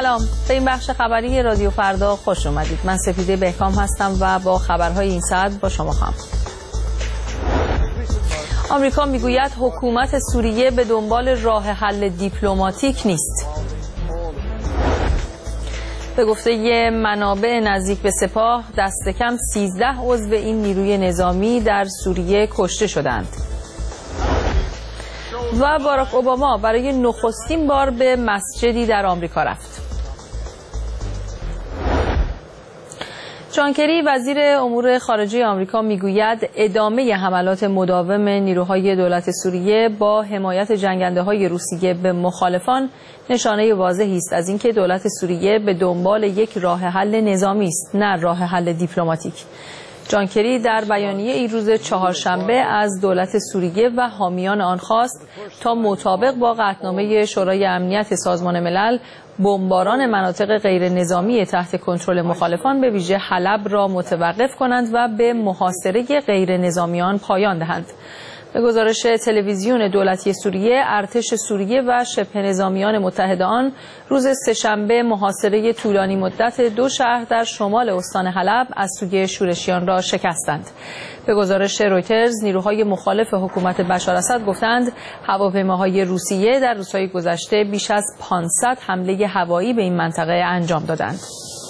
سلام، به این بخش خبری رادیو فردا خوش اومدید. من سپیده بهکام هستم و با خبرهای این ساعت با شما خواهم. آمریکا میگوید حکومت سوریه به دنبال راه حل دیپلماتیک نیست. به گفته منابع نزدیک به سپاه، دست کم 13 عضو این نیروی نظامی در سوریه کشته شدند. و باراک اوباما برای نخستین بار به مسجدی در آمریکا رفت. جان کری وزیر امور خارجه آمریکا میگوید ادامه حملات مداوم نیروهای دولت سوریه با حمایت جنگنده‌های روسیه به مخالفان نشانه واضحی است از اینکه دولت سوریه به دنبال یک راه حل نظامی است، نه راه حل دیپلماتیک. جان کری در بیانیه‌ای روز چهارشنبه از دولت سوریه و حامیان آن خواست تا مطابق با قطعنامه شورای امنیت سازمان ملل بمباران مناطق غیر نظامی تحت کنترل مخالفان به ویژه حلب را متوقف کنند و به محاصره غیر نظامیان پایان دهند. به گزارش تلویزیون دولتی سوریه، ارتش سوریه و شبه نظامیان متحد آن روز سه‌شنبه محاصره طولانی مدت 2 شهر در شمال استان حلب از سوی شورشیان را شکستند. به گزارش رویترز، نیروهای مخالف حکومت بشار اسد گفتند هواپیماهای روسیه در روزهای گذشته بیش از 500 حمله هوایی به این منطقه انجام دادند.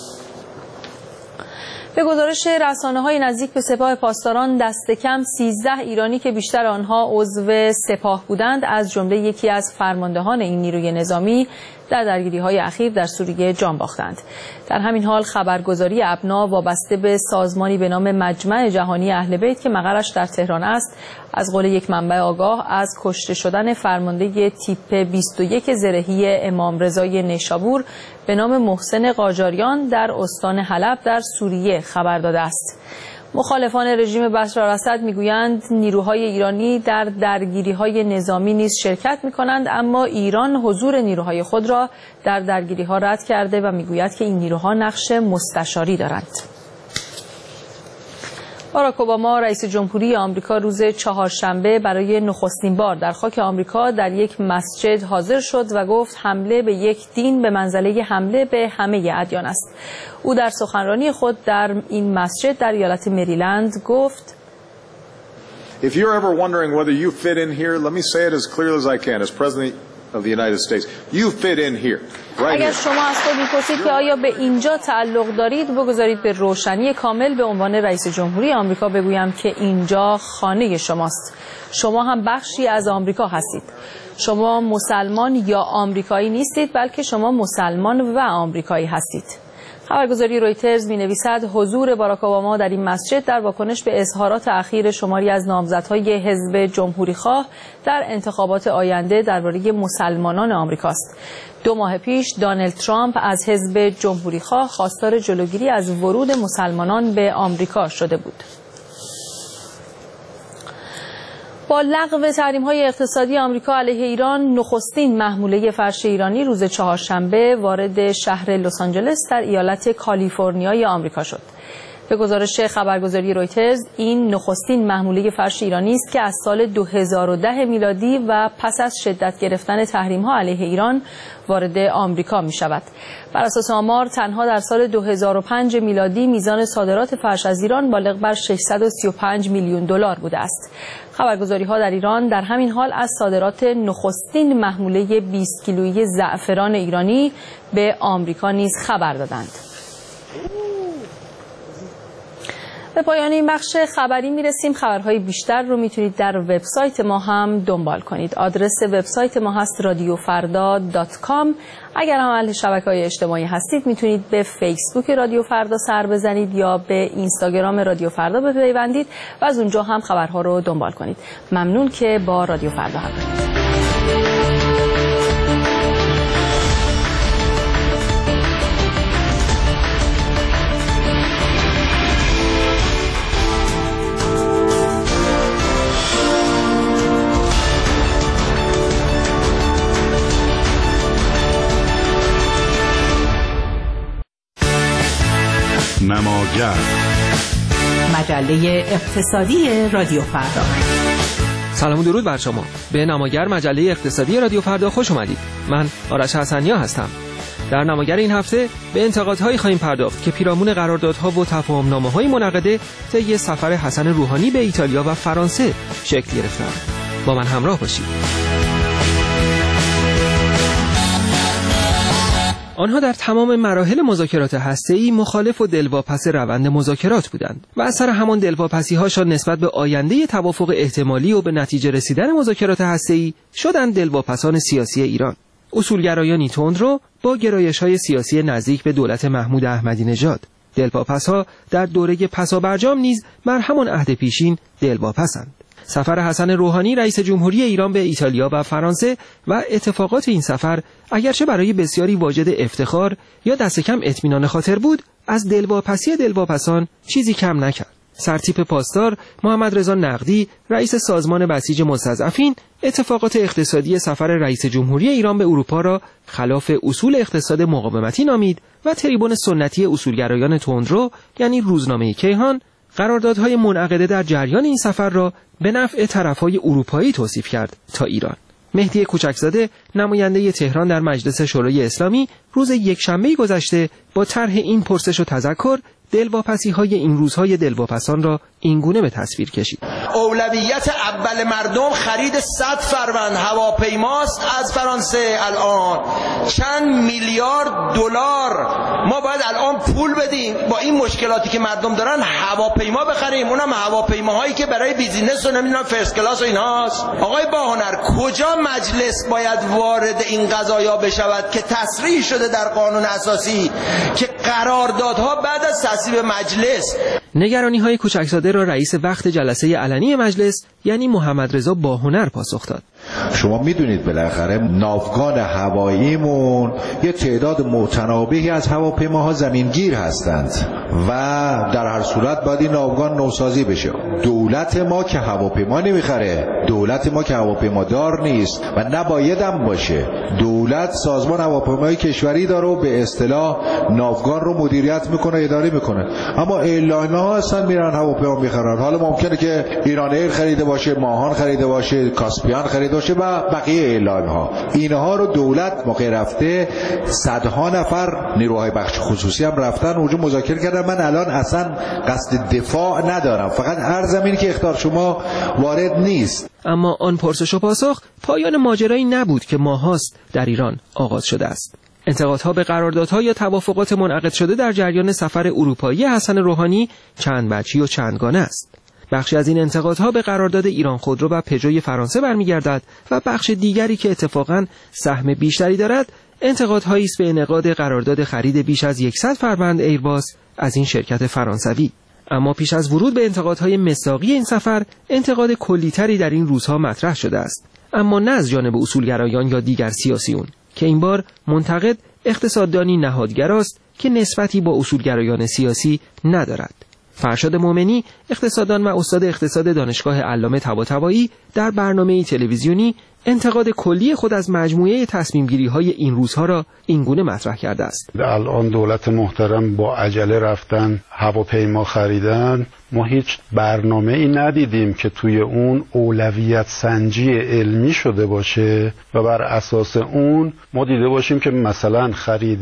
به گزارش رسانه‌های نزدیک به سپاه پاسداران، دست کم 13 ایرانی که بیشتر آنها عضو سپاه بودند، از جمله یکی از فرماندهان این نیروی نظامی، در درگیری‌های اخیر در سوریه جان باختند. در همین حال خبرگزاری ابنا وابسته به سازمانی به نام مجمع جهانی اهل بیت که مقرش در تهران است، از قول یک منبع آگاه از کشته شدن فرمانده تیپ 21 زرهی امام رضای نیشابور به نام محسن قاجاریان در استان حلب در سوریه خبر داده است. مخالفان رژیم بشار اسد میگویند نیروهای ایرانی در درگیری‌های نظامی نیز شرکت می‌کنند، اما ایران حضور نیروهای خود را در درگیری‌ها رد کرده و میگوید که این نیروها نقش مستشاری دارند. باراک اوباما رئیس جمهوری آمریکا روز چهارشنبه برای نخستین بار در خاک آمریکا در یک مسجد حاضر شد و گفت حمله به یک دین به منزله حمله به همه ادیان است. او در سخنرانی خود در این مسجد در ایالت مریلند گفت: If you're ever wondering whether you fit in here, let me say it as clearly as I can as President of the United States. You fit in here. اگر شما از خود می‌پرسید که آیا به اینجا تعلق دارید، بگذارید به روشنی کامل به عنوان رئیس جمهوری آمریکا بگویم که اینجا خانه شماست. شما هم بخشی از آمریکا هستید. شما مسلمان یا آمریکایی نیستید، بلکه شما مسلمان و آمریکایی هستید. خبرگزاری رویترز می‌نویسد حضور باراک اوباما در این مسجد در واکنش به اظهارات اخیر شماری از نامزدهای حزب جمهوری‌خواه در انتخابات آینده درباره مسلمانان آمریکاست. 2 ماه پیش دونالد ترامپ از حزب جمهوری‌خواه خواستار جلوگیری از ورود مسلمانان به آمریکا شده بود. با لغو تحریم‌های اقتصادی آمریکا علیه ایران، نخستین محموله فرش ایرانی روز چهارشنبه وارد شهر لس آنجلس در ایالت کالیفرنیای آمریکا شد. به گزارش خبرگزاری رویترز، این نخستین محموله فرش ایرانی است که از سال 2010 میلادی و پس از شدت گرفتن تحریم‌ها علیه ایران وارد آمریکا می‌شود. بر اساس آمار، تنها در سال 2005 میلادی میزان صادرات فرش از ایران بالغ بر 635 میلیون دلار بوده است. خبرگزاری‌ها در ایران در همین حال از صادرات نخستین محموله 20 کیلویی زعفران ایرانی به آمریکا نیز خبر دادند. به پایان این بخش خبری میرسیم. خبرهای بیشتر رو میتونید در وبسایت ما هم دنبال کنید. آدرس وبسایت ما هست radiofarda.com. اگر هم اهل شبکه‌های اجتماعی هستید میتونید به فیسبوک رادیو فردا سر بزنید یا به اینستاگرام رادیو فردا بپیوندید و از اونجا هم خبرها رو دنبال کنید. ممنون که با رادیو فردا همراهید. نماگر، مجله اقتصادی رادیو فردا. سلام و درود بر شما. به نماگر، مجله اقتصادی رادیو فردا خوش اومدید. من آرش حسنیا هستم. در نماگر این هفته به انتقادهایی خواهیم پرداخت که پیرامون قراردادها و تفاهم‌نامه‌های منعقده طی سفر حسن روحانی به ایتالیا و فرانسه شکل گرفتند. با من همراه باشید. آنها در تمام مراحل مذاکرات هسته‌ای مخالف و دلواپس روند مذاکرات بودند و اثر همان دلواپسی‌هاشان نسبت به آینده توافق احتمالی و به نتیجه رسیدن مذاکرات هسته‌ای شدند دلواپسان سیاسی ایران. اصولگرایانی تندرو با گرایش‌های سیاسی نزدیک به دولت محمود احمدی نژاد. دلواپس‌ها در دوره پسابرجام نیز بر همان عهد پیشین دلواپسند. سفر حسن روحانی رئیس جمهوری ایران به ایتالیا و فرانسه و اتفاقات این سفر اگرچه برای بسیاری واجد افتخار یا دست کم اطمینان خاطر بود، از دلواپسی دلواپسان چیزی کم نکرد. سرتیپ پاسدار محمد رضا نقدی رئیس سازمان بسیج مستضعفین اتفاقات اقتصادی سفر رئیس جمهوری ایران به اروپا را خلاف اصول اقتصاد مقاومتی نامید و تریبون سنتی اصولگرایان تندرو یعنی روزنامه کیهان قراردادهای منعقده در جریان این سفر را به نفع طرفهای اروپایی توصیف کرد تا ایران. مهدی کوچکزاده نماینده تهران در مجلس شورای اسلامی روز یکشنبه گذشته با طرح این پرسش و تذکر دلواپسی‌های این روزهای دلواپسان را اینگونه به تصویر کشید. اولویت اول مردم خرید 100 فروند هواپیماست از فرانسه. الان چند میلیارد دلار ما باید الان پول بدیم با این مشکلاتی که مردم دارن هواپیما بخریم، اونم هواپیماهایی که برای بیزینس و نمیدونم فرست کلاس و اینهاست. آقای باهنر، کجا مجلس باید وارد این قضایا بشود که تصریح شده در قانون اساسی که قراردادها بعد از تصویب مجلس؟ نگرانی‌های کوچکزاده را رئیس وقت جلسه علنی مجلس یعنی محمد رضا باهنر پاسخ داد. شما میدونید بالاخره ناوگان هواییمون یه تعداد متناوبی از هواپیماها زمینگیر هستند و در هر صورت باید این ناوگان نوسازی بشه. دولت ما که هواپیما نمیخره، دولت ما که هواپیمادار نیست و نباید هم باشه. دولت سازمان هواپیمایی کشوری داره و به اصطلاح ناوگان رو مدیریت میکنه، اداره میکنه. اما ایرلاین‌ها هستن میرن هواپیما میخرن. حالا ممکنه که ایران ایر خریده باشه، ماهان خریده باشه، کاسپیان خریده باشه و بقیه ایرلاین‌ها. اینها رو دولت موقع رفته صدها نفر نیروهای بخش خصوصی هم رفتن اونجا مذاکره کردن. من الان اصلا قصد دفاع ندارم، فقط عرضم اینه که اخطار شما وارد نیست. اما آن پرسش و پاسخ پایان ماجرایی نبود که ماهاست در ایران آغاز شده است. انتقادها به قراردادها یا توافقات منعقد شده در جریان سفر اروپایی حسن روحانی چند بچی و چندگانه است. بخشی از این انتقادها به قرارداد ایران خودرو و پژوی فرانسه برمیگردد و بخش دیگری که اتفاقاً سهم بیشتری دارد انتقادهایی است به انعقاد قرارداد خرید بیش از 100 فروند ایرباس از این شرکت فرانسوی. اما پیش از ورود به انتقادهای مصداقی این سفر، انتقاد کلی‌تری در این روزها مطرح شده است، اما نه از جانب اصولگرایان یا دیگر سیاسیون که این بار منتقد اقتصاددانی نهادگراست که نسبتی با اصولگرایان سیاسی ندارد. فرشاد مومنی اقتصاددان و استاد اقتصاد دانشگاه علامه طباطبایی در برنامه تلویزیونی انتقاد کلی خود از مجموعه تصمیم‌گیری‌های این روزها را اینگونه مطرح کرده است. الان دولت محترم با عجله رفتن هواپیما خریدن. ما هیچ برنامه‌ای ندیدیم که توی اون اولویت سنجی علمی شده باشه و بر اساس اون ما دیده باشیم که مثلا خرید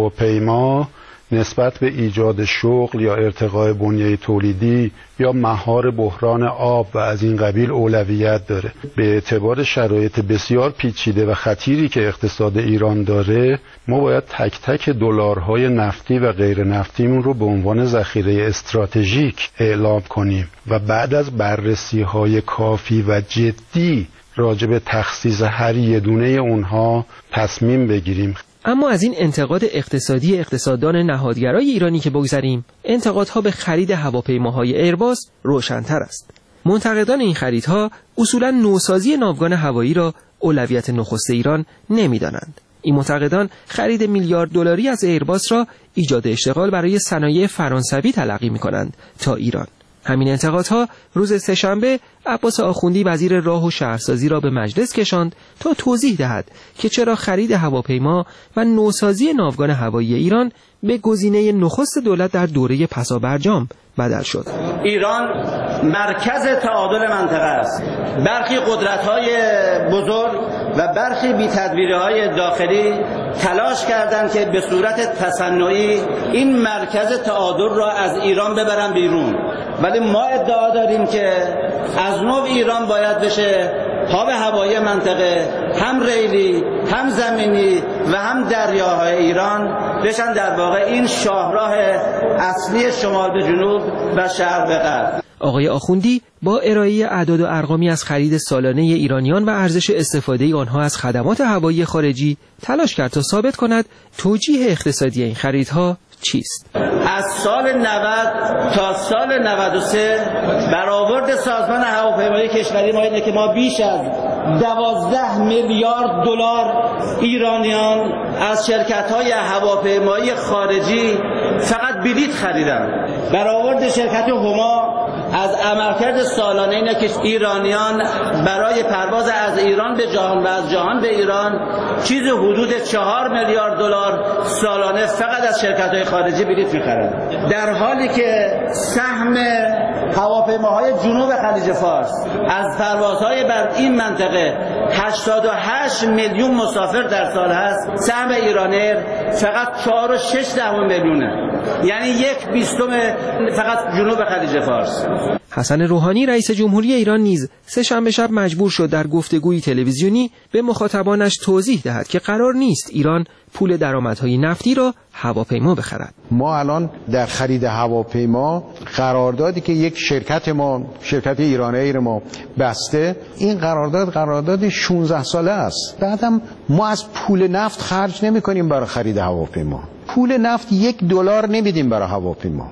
هواپیما نسبت به ایجاد شغل یا ارتقاء بنیه تولیدی یا مهار بحران آب و از این قبیل اولویت داره. به اعتبار شرایط بسیار پیچیده و خطیری که اقتصاد ایران داره، ما باید تک تک دلارهای نفتی و غیر نفتیمون رو به عنوان ذخیره استراتژیک اعلام کنیم و بعد از بررسی‌های کافی و جدی راجع به تخصیص هر یه دونه اونها تصمیم بگیریم. اما از این انتقاد اقتصادی اقتصاددان نهادگرای ایرانی که بگذریم، انتقادها به خرید هواپیماهای ایرباس روشن‌تر است. منتقدان این خریدها اصولاً نوسازی ناوگان هوایی را اولویت نخست ایران نمی‌دانند. این منتقدان خرید میلیارد دلاری از ایرباس را ایجاد اشتغال برای صنایع فرانسوی تلقی می‌کنند تا ایران. همین انتقادها روز سه‌شنبه عباس آخوندی وزیر راه و شهرسازی را به مجلس کشاند تا توضیح دهد که چرا خرید هواپیما و نوسازی ناوگان هوایی ایران به گزینه نخست دولت در دوره پسابرجام بدل شد. ایران مرکز تعادل منطقه است. برخی قدرت‌های بزرگ و برخی بی‌تدبیری‌های داخلی تلاش کردند که به صورت تصنعی این مرکز تعادل را از ایران ببرن بیرون، ولی ما ادعا داریم که از نو ایران باید بشه آب هوایی منطقه هم ریلی هم زمینی و هم دریاهای ایران بشن در واقع این شاهراه اصلی شمال به جنوب و شرق به غرب. آقای آخوندی با ارائه اعداد و ارقامی از خرید سالانه ایرانیان و ارزش استفاده آنها از خدمات هوایی خارجی تلاش کرد تا ثابت کند توجیه اقتصادی این خریدها چیست؟ از سال 90 تا سال 93 برآورد سازمان هواپیمایی کشوری ما اینه که ما بیش از 12 میلیارد دلار ایرانیان از شرکت‌های هواپیمایی خارجی فقط بلیط خریدن. برآورد شرکت هما از عملکرد سالانه اینه که ایرانیان برای پرواز از ایران به جهان و از جهان به ایران چیز حدود 4 میلیارد دلار سالانه فقط از شرکت‌های خارجی بلیط می‌خرند، در حالی که سهم هواپیماهای جنوب خلیج فارس از پروازهای بر این منطقه 88 میلیون مسافر در سال هست، سهم ایرانیر فقط 4.6 میلیونه، یعنی 1/20 فقط جنوب خلیج فارس. حسن روحانی رئیس جمهوری ایران نیز سه‌شنبه شب مجبور شد در گفتگویی تلویزیونی به مخاطبانش توضیح دهد که قرار نیست ایران پول درآمدهای نفتی را هواپیما بخرد. ما الان در خرید هواپیما قراردادی که یک شرکت ایران ایر ما بسته، این قرارداد 16 ساله است. بعدم ما از پول نفت خرج نمی کنیم برای خرید هواپیما. پول نفت $1 نمیدیم برای هواپیما.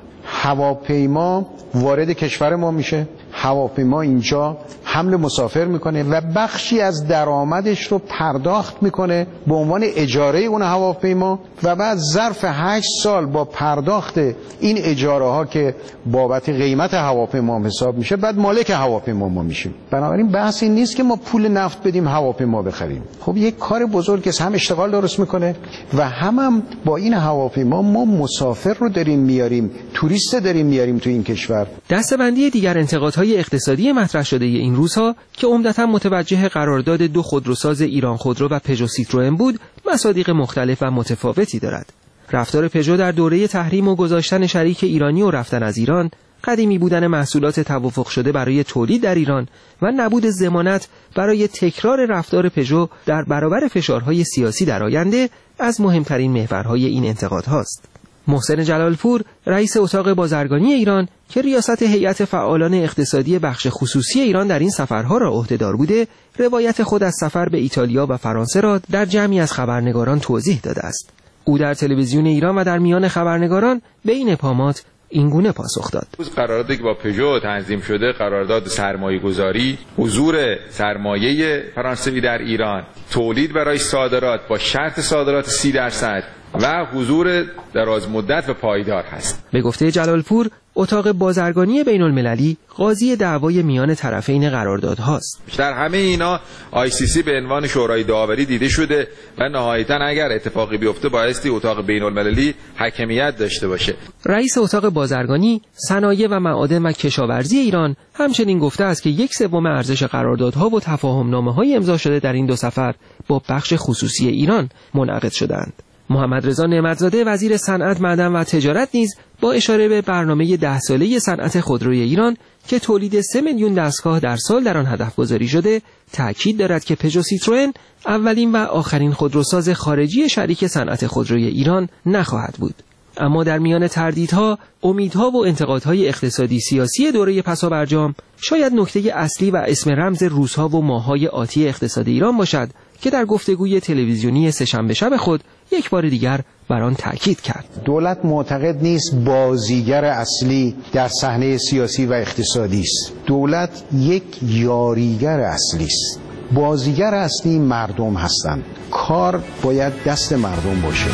هواپیما وارد کشور ما میشه، هواپیما اینجا حمل مسافر میکنه و بخشی از درآمدش رو پرداخت میکنه به عنوان اجاره اون هواپیما و بعد ظرف 8 سال با پرداخت این اجاره ها که بابت قیمت هواپیما حساب میشه، بعد مالک هواپیما ما میشیم. بنابراین بحث این نیست که ما پول نفت بدیم هواپیما بخریم. خب یک کار بزرگی است، هم اشتغال درست میکنه و هم با این هواپیما ما مسافر رو داریم میاریم، توریست داریم میاریم تو این کشور. دسته‌بندی دیگر انتقادهای اقتصادی مطرح شده این روزها که عمدتاً متوجه قرارداد 2 خودروساز ایران خودرو و پژو سیتروئن بود، مصادیق مختلف و متفاوتی دارد. رفتار پژو در دوره تحریم و گذاشتن شریک ایرانی و رفتن از ایران، قدیمی بودن محصولات توافق شده برای تولید در ایران و نبود ضمانت برای تکرار رفتار پژو در برابر فشارهای سیاسی در آینده از مهمترین محورهای این انتقادهاست. محسن جلالپور رئیس اتاق بازرگانی ایران که ریاست هیئت فعالان اقتصادی بخش خصوصی ایران در این سفرها را عهده‌دار بوده، روایت خود از سفر به ایتالیا و فرانسه را در جمعی از خبرنگاران توضیح داده است. او در تلویزیون ایران و در میان خبرنگاران به این ابهامات اینگونه پاسخ داد: قراردادی که با پژو تنظیم شده، قرارداد سرمایه‌گذاری، حضور سرمایه فرانسوی در ایران، تولید برای صادرات با شرط صادرات 30% و حضور دراز مدت و پایدار هست. به گفته جلالپور، اتاق بازرگانی بین المللی قاضی دعوای میان طرفین قراردادهاست. در همه اینا ICC به عنوان شورای داوری دیده شده و نهایتاً اگر اتفاقی بیفته بایستی اتاق بین المللی حکمیت داشته باشه. رئیس اتاق بازرگانی، صنایع و معادن و کشاورزی ایران همچنین گفته است که 1/3 ارزش قراردادها و تفاهم‌نامه‌های امضا شده در این 2 سفر با بخش خصوصی ایران منعقد شدند. محمد رضا نعمتزاده وزیر صنعت، معدن و تجارت نیز با اشاره به برنامه 10 ساله صنعت خودروی ایران که تولید 3 میلیون دستگاه در سال در آن هدف گذاری شده، تأکید دارد که پژو سیتروئن اولین و آخرین خودروساز خارجی شریک صنعت خودروی ایران نخواهد بود. اما در میان تردیدها، امیدها و انتقادهای اقتصادی سیاسی دوره پسابرجام، شاید نکته اصلی و اسم رمز روزها و ماه‌های آتی اقتصاد ایران باشد که در گفتگوی تلویزیونی سه‌شنبه شب خود یک بار دیگر بر آن تاکید کرد. دولت معتقد نیست بازیگر اصلی در صحنه سیاسی و اقتصادی است. دولت یک یاریگر اصلی است. بازیگر اصلی مردم هستند. کار باید دست مردم باشه.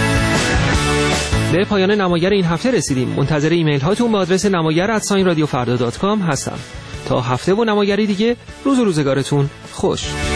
به پایان نماگر این هفته رسیدیم. منتظر ایمیل هاتون به آدرس namagar@radiofarda.com هستم. تا هفته و نماگری دیگه، روز و روزگارتون خوش.